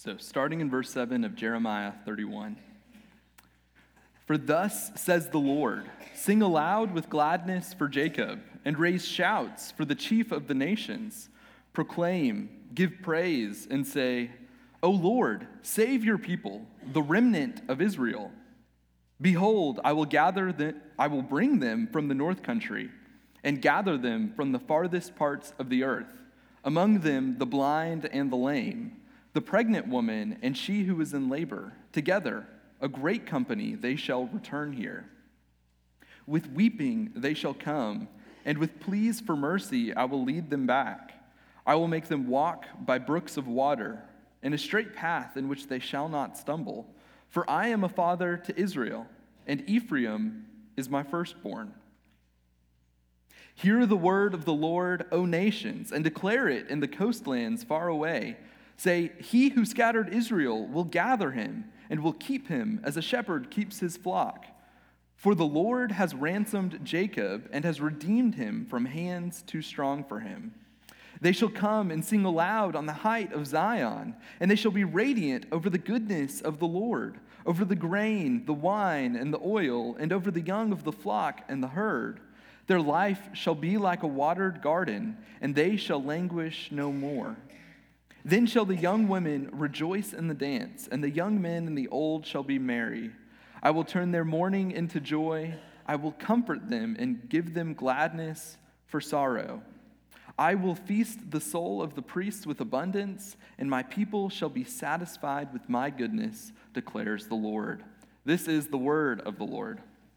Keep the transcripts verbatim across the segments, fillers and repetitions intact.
So, starting in verse seven of Jeremiah thirty-one. For thus says the Lord, sing aloud with gladness for Jacob, and raise shouts for the chief of the nations. Proclaim, give praise, and say, O Lord, save your people, the remnant of Israel. Behold, I will gather them, I will bring them from the north country, and gather them from the farthest parts of the earth, among them the blind and the lame, the pregnant woman and she who is in labor, together, a great company, they shall return here. With weeping they shall come, and with pleas for mercy I will lead them back. I will make them walk by brooks of water, in a straight path in which they shall not stumble. For I am a father to Israel, and Ephraim is my firstborn. Hear the word of the Lord, O nations, and declare it in the coastlands far away. Say, he who scattered Israel will gather him, and will keep him as a shepherd keeps his flock. For the Lord has ransomed Jacob, and has redeemed him from hands too strong for him. They shall come and sing aloud on the height of Zion, and they shall be radiant over the goodness of the Lord, over the grain, the wine, and the oil, and over the young of the flock and the herd. Their life shall be like a watered garden, and they shall languish no more. Then shall the young women rejoice in the dance, and the young men and the old shall be merry. I will turn their mourning into joy. I will comfort them and give them gladness for sorrow. I will feast the soul of the priests with abundance, and my people shall be satisfied with my goodness, declares the Lord. This is the word of the Lord.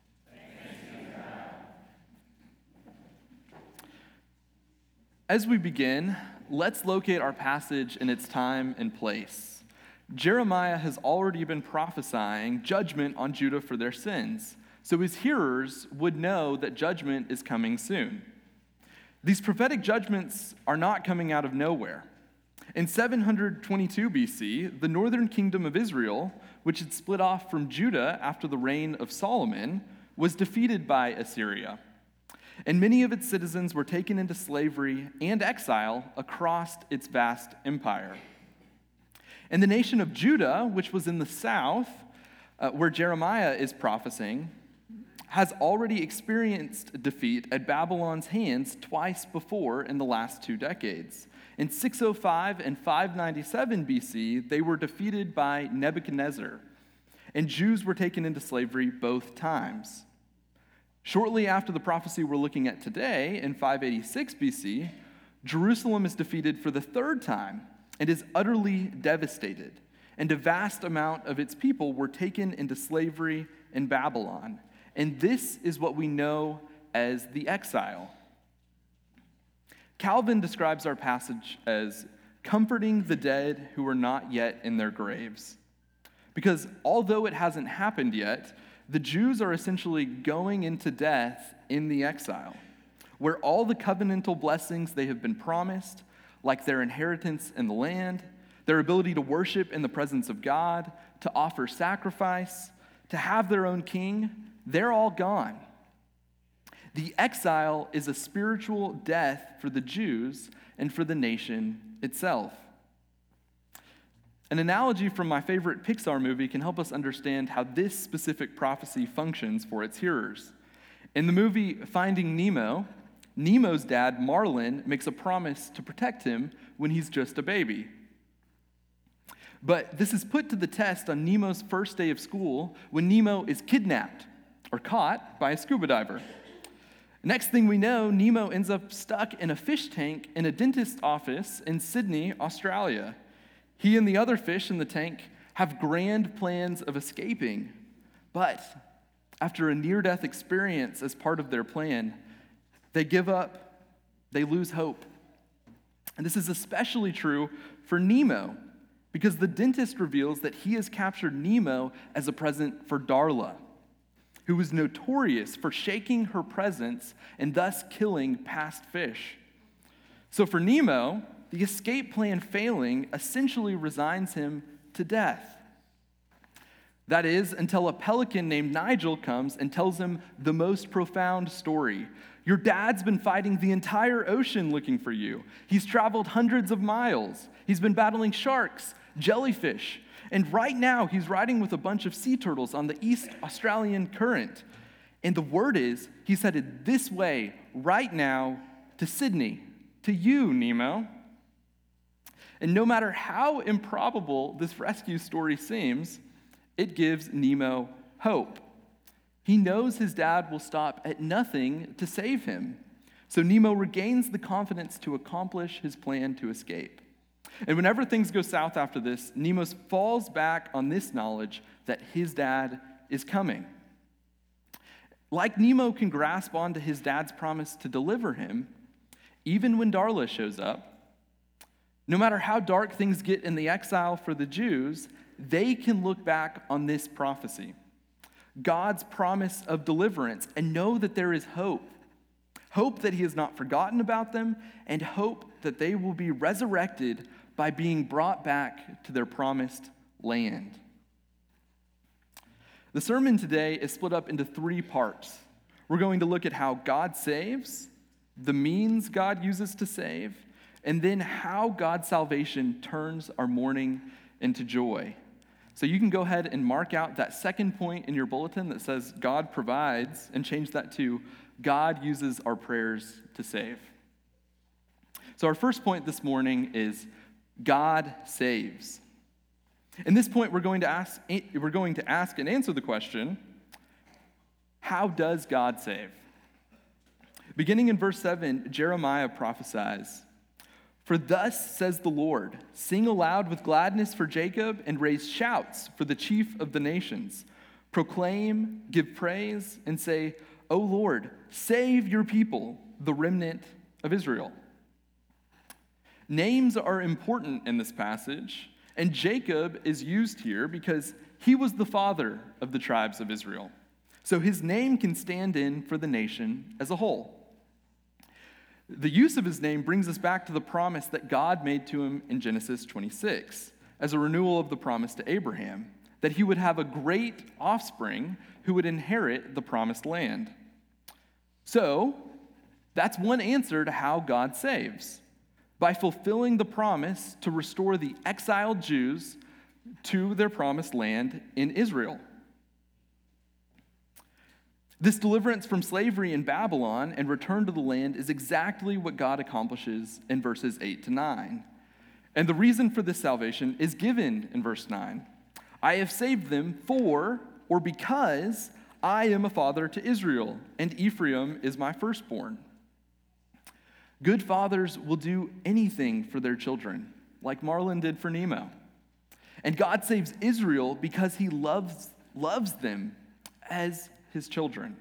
As we begin, let's locate our passage in its time and place. Jeremiah has already been prophesying judgment on Judah for their sins, so his hearers would know that judgment is coming soon. These prophetic judgments are not coming out of nowhere. In seven hundred twenty-two B C, the northern kingdom of Israel, which had split off from Judah after the reign of Solomon, was defeated by Assyria. And many of its citizens were taken into slavery and exile across its vast empire. And the nation of Judah, which was in the south, uh, where Jeremiah is prophesying, has already experienced defeat at Babylon's hands twice before in the last two decades. In six oh five and five ninety-seven B C, they were defeated by Nebuchadnezzar, and Jews were taken into slavery both times. Shortly after the prophecy we're looking at today, in five eighty-six B C, Jerusalem is defeated for the third time and is utterly devastated, and a vast amount of its people were taken into slavery in Babylon. And this is what we know as the exile. Calvin describes our passage as comforting the dead who are not yet in their graves. Because although it hasn't happened yet, the Jews are essentially going into death in the exile, where all the covenantal blessings they have been promised, like their inheritance in the land, their ability to worship in the presence of God, to offer sacrifice, to have their own king, they're all gone. The exile is a spiritual death for the Jews and for the nation itself. An analogy from my favorite Pixar movie can help us understand how this specific prophecy functions for its hearers. In the movie Finding Nemo, Nemo's dad, Marlin, makes a promise to protect him when he's just a baby. But this is put to the test on Nemo's first day of school when Nemo is kidnapped or caught by a scuba diver. Next thing we know, Nemo ends up stuck in a fish tank in a dentist's office in Sydney, Australia. He and the other fish in the tank have grand plans of escaping, but after a near-death experience as part of their plan, they give up, they lose hope. And this is especially true for Nemo, because the dentist reveals that he has captured Nemo as a present for Darla, who was notorious for shaking her presence and thus killing past fish. So for Nemo, the escape plan failing essentially resigns him to death. That is, until a pelican named Nigel comes and tells him the most profound story. Your dad's been fighting the entire ocean looking for you. He's traveled hundreds of miles. He's been battling sharks, jellyfish, and right now he's riding with a bunch of sea turtles on the East Australian current. And the word is, he's headed this way right now to Sydney, to you, Nemo. And no matter how improbable this rescue story seems, it gives Nemo hope. He knows his dad will stop at nothing to save him. So Nemo regains the confidence to accomplish his plan to escape. And whenever things go south after this, Nemo falls back on this knowledge that his dad is coming. Like Nemo can grasp onto his dad's promise to deliver him, even when Darla shows up, no matter how dark things get in the exile for the Jews, they can look back on this prophecy, God's promise of deliverance, and know that there is hope. Hope that he has not forgotten about them, and hope that they will be resurrected by being brought back to their promised land. The sermon today is split up into three parts. We're going to look at how God saves, the means God uses to save, and then how God's salvation turns our mourning into joy. So you can go ahead and mark out that second point in your bulletin that says God provides, and change that to God uses our prayers to save. So our first point this morning is God saves. In this point, we're going to ask, we're going to ask and answer the question, how does God save? Beginning in verse seven, Jeremiah prophesies, "For thus says the Lord, sing aloud with gladness for Jacob and raise shouts for the chief of the nations. Proclaim, give praise, and say, O Lord, save your people, the remnant of Israel." Names are important in this passage, and Jacob is used here because he was the father of the tribes of Israel. So his name can stand in for the nation as a whole. The use of his name brings us back to the promise that God made to him in Genesis twenty-six, as a renewal of the promise to Abraham, that he would have a great offspring who would inherit the promised land. So, that's one answer to how God saves, by fulfilling the promise to restore the exiled Jews to their promised land in Israel. This deliverance from slavery in Babylon and return to the land is exactly what God accomplishes in verses eight to nine. And the reason for this salvation is given in verse nine. I have saved them for, or because, I am a father to Israel, and Ephraim is my firstborn. Good fathers will do anything for their children, like Marlon did for Nemo. And God saves Israel because he loves, loves them as his children.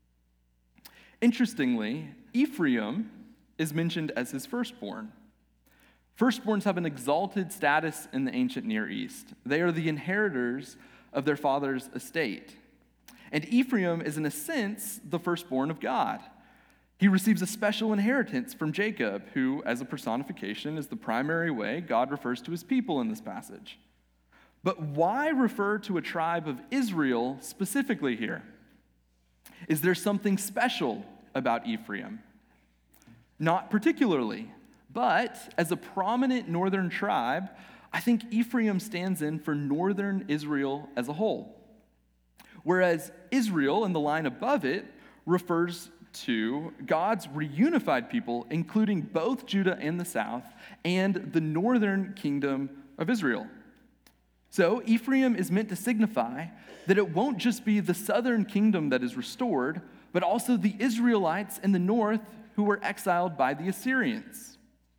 Interestingly, Ephraim is mentioned as his firstborn. Firstborns have an exalted status in the ancient Near East. They are the inheritors of their father's estate. And Ephraim is, in a sense, the firstborn of God. He receives a special inheritance from Jacob, who, as a personification, is the primary way God refers to his people in this passage. But why refer to a tribe of Israel specifically here? Is there something special about Ephraim? Not particularly, but as a prominent northern tribe, I think Ephraim stands in for northern Israel as a whole. Whereas Israel, in the line above it, refers to God's reunified people, including both Judah and the south, and the northern kingdom of Israel. So Ephraim is meant to signify that it won't just be the southern kingdom that is restored, but also the Israelites in the north who were exiled by the Assyrians.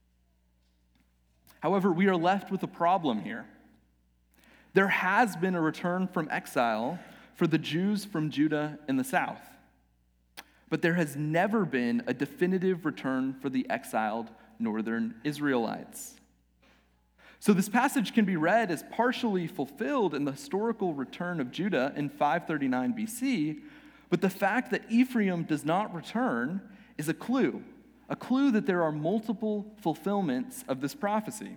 However, we are left with a problem here. There has been a return from exile for the Jews from Judah in the south, but there has never been a definitive return for the exiled northern Israelites. So this passage can be read as partially fulfilled in the historical return of Judah in five thirty-nine B C, but the fact that Ephraim does not return is a clue, a clue that there are multiple fulfillments of this prophecy.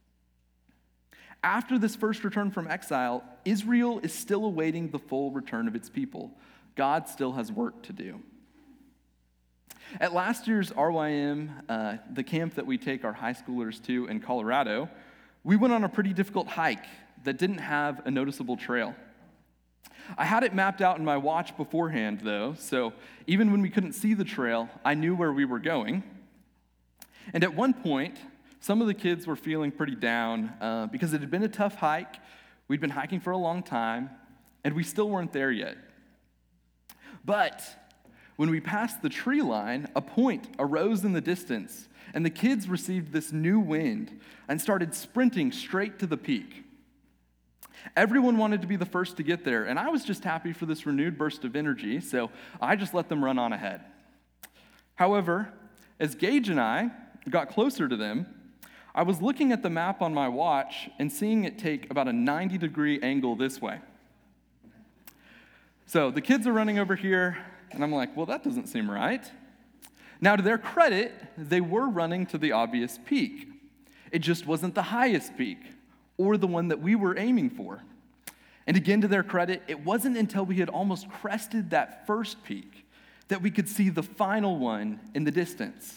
After this first return from exile, Israel is still awaiting the full return of its people. God still has work to do. At last year's R Y M, uh, the camp that we take our high schoolers to in Colorado, we went on a pretty difficult hike that didn't have a noticeable trail. I had it mapped out in my watch beforehand, though, so even when we couldn't see the trail, I knew where we were going. And at one point, some of the kids were feeling pretty down uh, because it had been a tough hike. We'd been hiking for a long time, and we still weren't there yet. But when we passed the tree line, a point arose in the distance, and the kids received this new wind and started sprinting straight to the peak. Everyone wanted to be the first to get there, and I was just happy for this renewed burst of energy, so I just let them run on ahead. However, as Gage and I got closer to them, I was looking at the map on my watch and seeing it take about a ninety degree angle this way. So the kids are running over here, and I'm like, well, that doesn't seem right. Now, to their credit, they were running to the obvious peak. It just wasn't the highest peak, or the one that we were aiming for. And again, to their credit, it wasn't until we had almost crested that first peak that we could see the final one in the distance.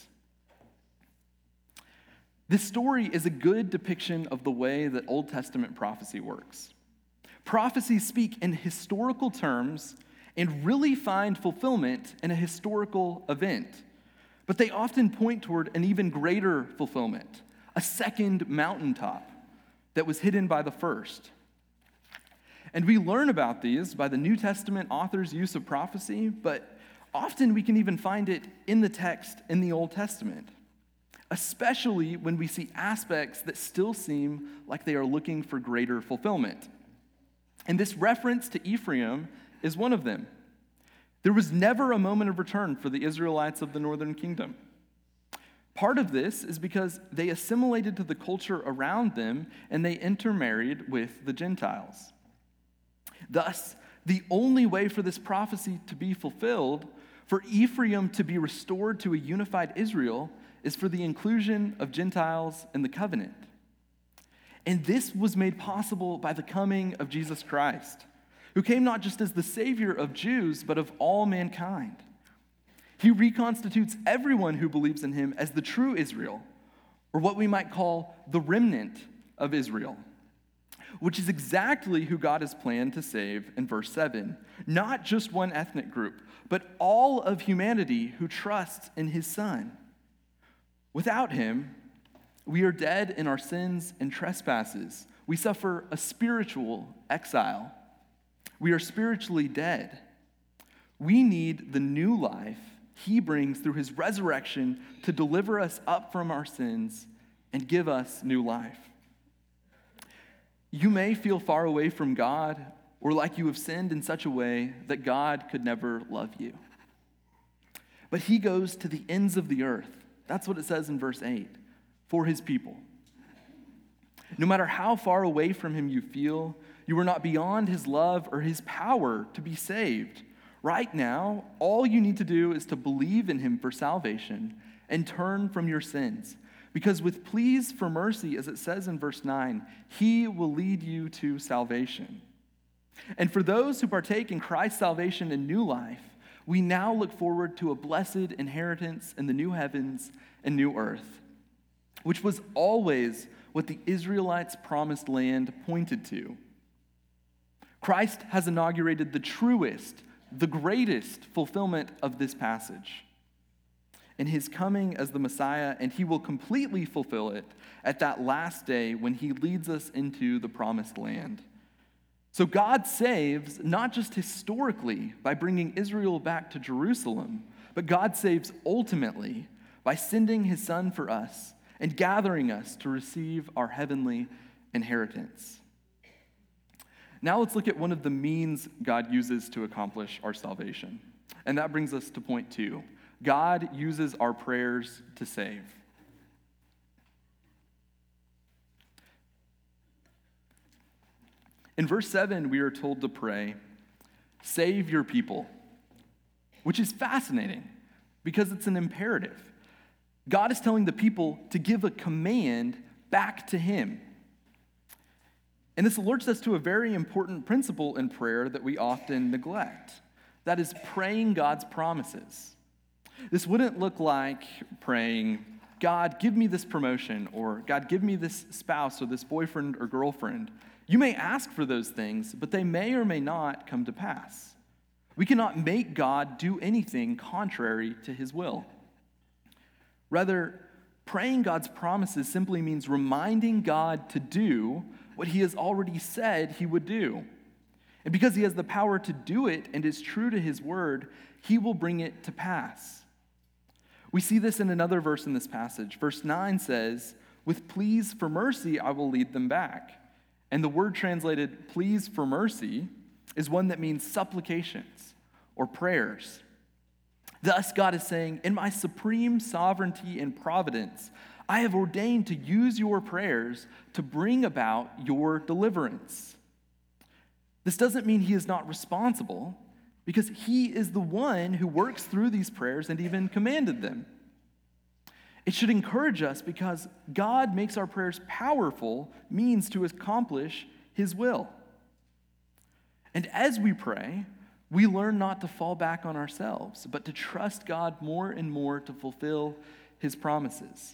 This story is a good depiction of the way that Old Testament prophecy works. Prophecies speak in historical terms and really find fulfillment in a historical event. But they often point toward an even greater fulfillment, a second mountaintop that was hidden by the first. And we learn about these by the New Testament author's use of prophecy, but often we can even find it in the text in the Old Testament, especially when we see aspects that still seem like they are looking for greater fulfillment. And this reference to Ephraim is one of them. There was never a moment of return for the Israelites of the northern kingdom. Part of this is because they assimilated to the culture around them and they intermarried with the Gentiles. Thus, the only way for this prophecy to be fulfilled, for Ephraim to be restored to a unified Israel, is for the inclusion of Gentiles in the covenant. And this was made possible by the coming of Jesus Christ, who came not just as the Savior of Jews, but of all mankind. He reconstitutes everyone who believes in him as the true Israel, or what we might call the remnant of Israel, which is exactly who God has planned to save in verse seven. Not just one ethnic group, but all of humanity who trusts in his Son. Without him, we are dead in our sins and trespasses. We suffer a spiritual exile. We are spiritually dead. We need the new life he brings through his resurrection to deliver us up from our sins and give us new life. You may feel far away from God or like you have sinned in such a way that God could never love you. But he goes to the ends of the earth. That's what it says in verse eight, for his people. No matter how far away from him you feel, you are not beyond his love or his power to be saved. Right now, all you need to do is to believe in him for salvation and turn from your sins. Because with pleas for mercy, as it says in verse nine, he will lead you to salvation. And for those who partake in Christ's salvation and new life, we now look forward to a blessed inheritance in the new heavens and new earth, which was always what the Israelites' promised land pointed to. Christ has inaugurated the truest, the greatest fulfillment of this passage in his coming as the Messiah, and he will completely fulfill it at that last day when he leads us into the promised land. So God saves not just historically by bringing Israel back to Jerusalem, but God saves ultimately by sending his Son for us and gathering us to receive our heavenly inheritance. Now let's look at one of the means God uses to accomplish our salvation. And that brings us to point two. God uses our prayers to save. In verse seven, we are told to pray, "Save your people," which is fascinating because it's an imperative. God is telling the people to give a command back to him. And this alerts us to a very important principle in prayer that we often neglect. That is praying God's promises. This wouldn't look like praying, God, give me this promotion, or God, give me this spouse or this boyfriend or girlfriend. You may ask for those things, but they may or may not come to pass. We cannot make God do anything contrary to his will. Rather, praying God's promises simply means reminding God to do what he has already said he would do. And because he has the power to do it and is true to his word, he will bring it to pass. We see this in another verse in this passage. Verse nine says, "With pleas for mercy, I will lead them back." And the word translated pleas for mercy is one that means supplications or prayers. Thus, God is saying, in my supreme sovereignty and providence, I have ordained to use your prayers to bring about your deliverance. This doesn't mean he is not responsible, because he is the one who works through these prayers and even commanded them. It should encourage us because God makes our prayers powerful means to accomplish his will. And as we pray, we learn not to fall back on ourselves, but to trust God more and more to fulfill his promises.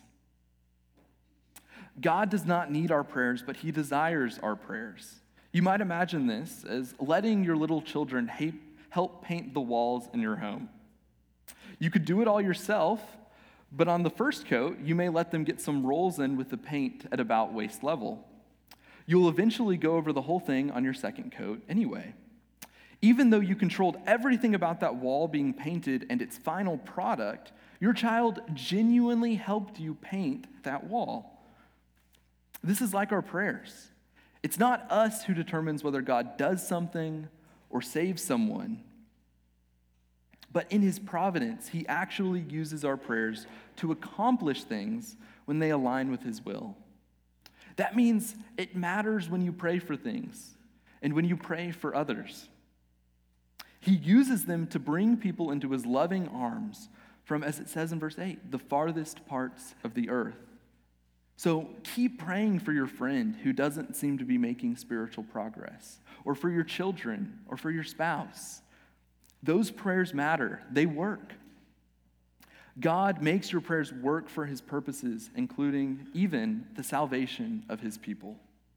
God does not need our prayers, but he desires our prayers. You might imagine this as letting your little children help paint the walls in your home. You could do it all yourself, but on the first coat, you may let them get some rolls in with the paint at about waist level. You'll eventually go over the whole thing on your second coat anyway. Even though you controlled everything about that wall being painted and its final product, your child genuinely helped you paint that wall. This is like our prayers. It's not us who determines whether God does something or saves someone, but in his providence, he actually uses our prayers to accomplish things when they align with his will. That means it matters when you pray for things and when you pray for others. He uses them to bring people into his loving arms from, as it says in verse eight, the farthest parts of the earth. So keep praying for your friend who doesn't seem to be making spiritual progress, or for your children, or for your spouse. Those prayers matter. They work. God makes your prayers work for his purposes, including even the salvation of his people.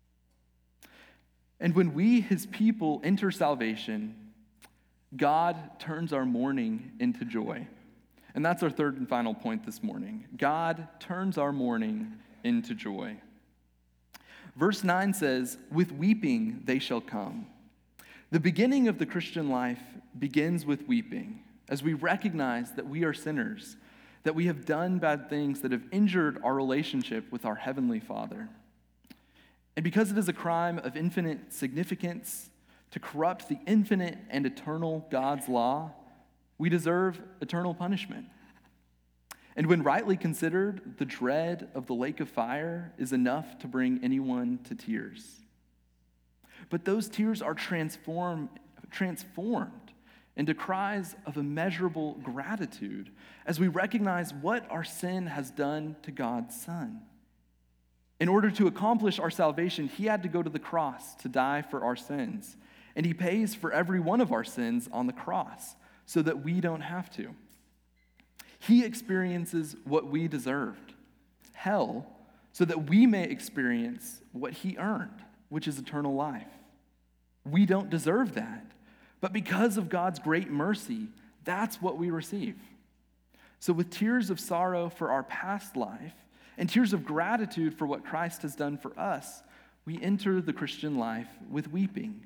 And when we, his people, enter salvation, God turns our mourning into joy. And that's our third and final point this morning. God turns our mourning into joy. Verse nine says, "With weeping they shall come." The beginning of the Christian life begins with weeping, as we recognize that we are sinners, that we have done bad things that have injured our relationship with our Heavenly Father. And because it is a crime of infinite significance to corrupt the infinite and eternal God's law, we deserve eternal punishment. And when rightly considered, the dread of the lake of fire is enough to bring anyone to tears. But those tears are transform, transformed into cries of immeasurable gratitude as we recognize what our sin has done to God's Son. In order to accomplish our salvation, he had to go to the cross to die for our sins. And he pays for every one of our sins on the cross so that we don't have to. He experiences what we deserved, hell, so that we may experience what he earned, which is eternal life. We don't deserve that, but because of God's great mercy, that's what we receive. So with tears of sorrow for our past life and tears of gratitude for what Christ has done for us, we enter the Christian life with weeping.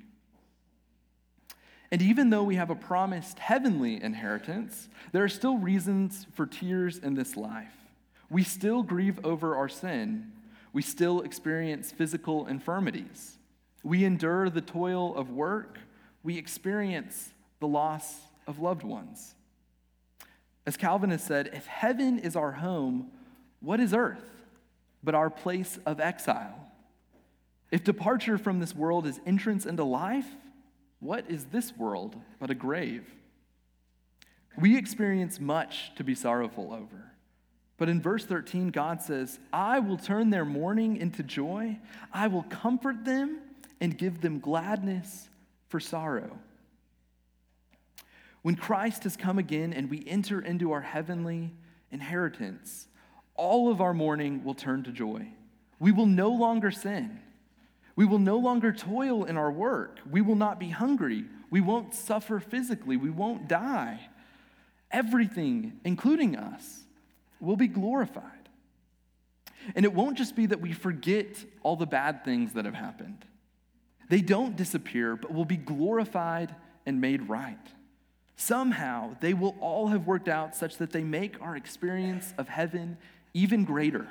And even though we have a promised heavenly inheritance, there are still reasons for tears in this life. We still grieve over our sin. We still experience physical infirmities. We endure the toil of work. We experience the loss of loved ones. As Calvin has said, if heaven is our home, what is earth but our place of exile? If departure from this world is entrance into life, what is this world but a grave? We experience much to be sorrowful over. But in verse thirteen, God says, I will turn their mourning into joy. I will comfort them and give them gladness for sorrow. When Christ has come again and we enter into our heavenly inheritance, all of our mourning will turn to joy. We will no longer sin. We will no longer toil in our work. We will not be hungry. We won't suffer physically. We won't die. Everything, including us, will be glorified. And it won't just be that we forget all the bad things that have happened. They don't disappear, but will be glorified and made right. Somehow, they will all have worked out such that they make our experience of heaven even greater.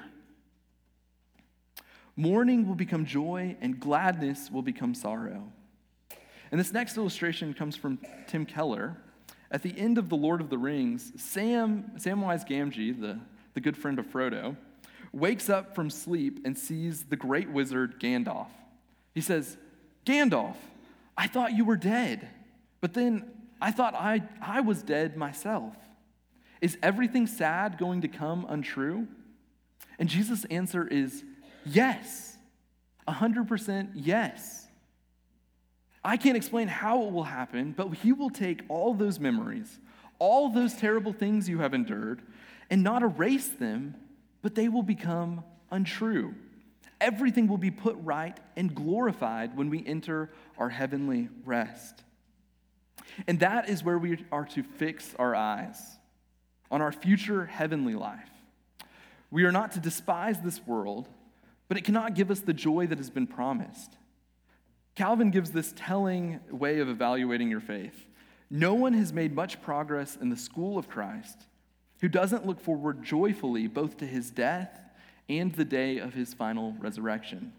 Mourning will become joy, and gladness will become sorrow. And this next illustration comes from Tim Keller. At the end of The Lord of the Rings, Sam, Samwise Gamgee, the, the good friend of Frodo, wakes up from sleep and sees the great wizard Gandalf. He says, "Gandalf, I thought you were dead, but then I thought I, I was dead myself. Is everything sad going to come untrue?" And Jesus' answer is yes, one hundred percent yes. I can't explain how it will happen, but he will take all those memories, all those terrible things you have endured, and not erase them, but they will become untrue. Everything will be put right and glorified when we enter our heavenly rest. And that is where we are to fix our eyes, on our future heavenly life. We are not to despise this world, but it cannot give us the joy that has been promised. Calvin gives this telling way of evaluating your faith. No one has made much progress in the school of Christ who doesn't look forward joyfully both to his death and the day of his final resurrection.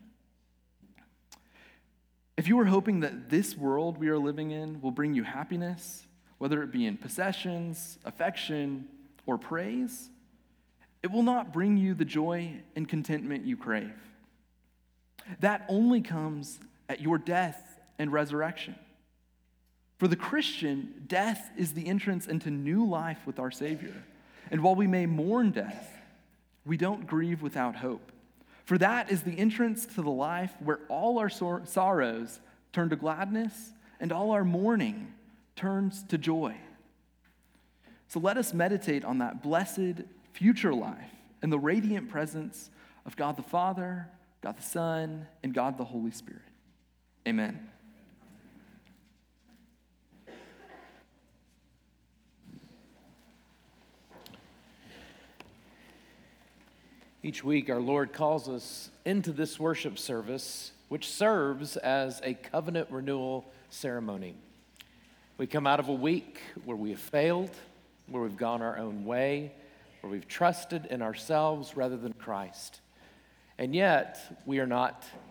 If you are hoping that this world we are living in will bring you happiness, whether it be in possessions, affection, or praise, it will not bring you the joy and contentment you crave. That only comes at your death and resurrection. For the Christian, death is the entrance into new life with our Savior. And while we may mourn death, we don't grieve without hope. For that is the entrance to the life where all our sor- sorrows turn to gladness and all our mourning turns to joy. So let us meditate on that blessed future life and the radiant presence of God the Father, God the Son, and God the Holy Spirit. Amen. Each week, our Lord calls us into this worship service, which serves as a covenant renewal ceremony. We come out of a week where we have failed, where we've gone our own way, where we've trusted in ourselves rather than Christ. And yet, we are not